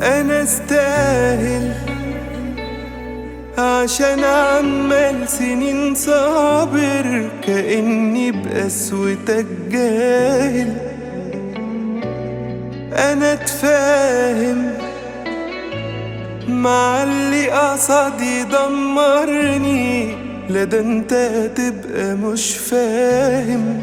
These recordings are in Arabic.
انا استاهل عشان عمال سنين صابر كأني بقسوتك جاهل. انا اتفاهم مع اللي قصد يدمرني، لا ده انت تبقى مش فاهم.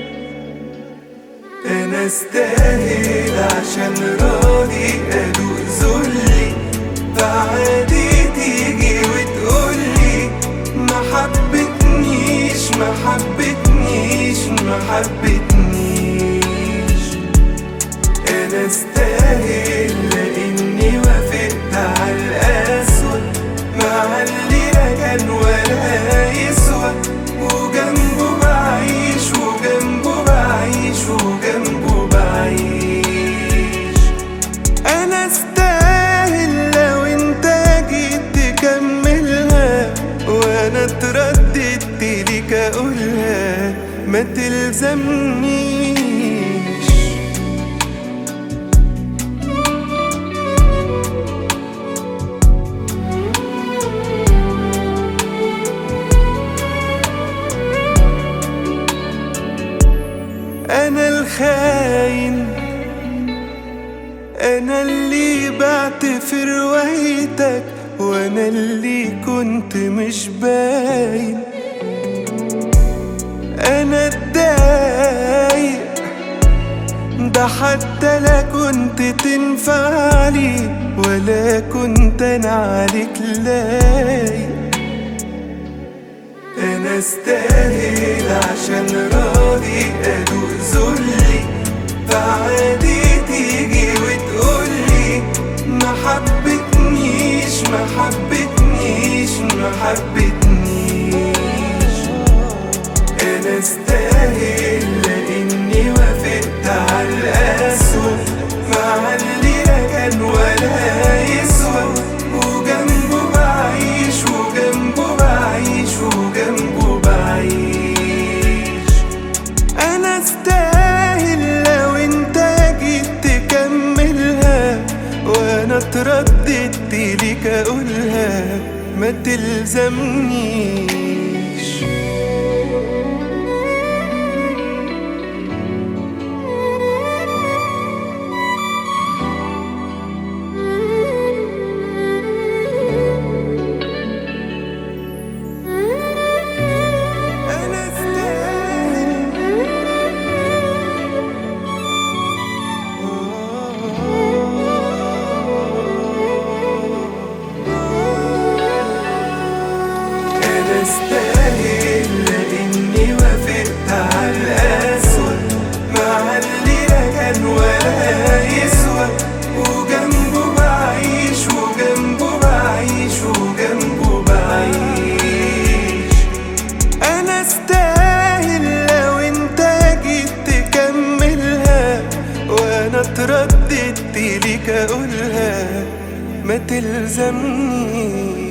انا استاهل عشان راضي ادوق ذلي، فعادي تيجي وتقولي ما حبتنيش ما حبتنيش ما حبتنيش. انا استاهل لاني وافقت على الاسود مع اللي لا كان ولا يسوى، وجنبه بعيش وجنبه بعيش وجنبه بعيش. انا استاهل لو انت جيت تكملها وانا اترددت ليك اقولها ما تلزمنيش. أنا الخاين، أنا اللي بعت في روايتك، وأنا اللي كنت مش باين. أنا اتضايق ده حتى لا كنت تنفعلي ولا كنت أنا عليك لايق. أنا استاهل عشان راضي أدوق ذلي، فعادي تيجي وتقولي ما حبتنيش ما حبتنيش ما حبتنيش. أنا استاهل لأني وافقت على الأسوأ مع اللي لا كان ولا يسوى، وجنبه بعيش وجنبه بعيش وجنبه بعيش. أنا استاهل لو انت جيت تكملها وانا اترددت ليك اقولها ما تلزمنيش. استاهل لاني وافقت على الاسود مع اللي لا كان ولا يسوى، وجنبه بعيش وجنبه بعيش وجنبه بعيش. انا استاهل لو انت جيت تكملها وانا اترددت ليك اقولها ما تلزمنيش.